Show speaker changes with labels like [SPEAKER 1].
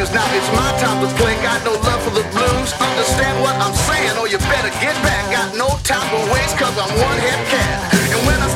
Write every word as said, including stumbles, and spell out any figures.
[SPEAKER 1] Cause now it's my time to play. Got no love for the blues. Understand what I'm saying, or you better get back. Got no time to waste, cause I'm one hit cat. And when I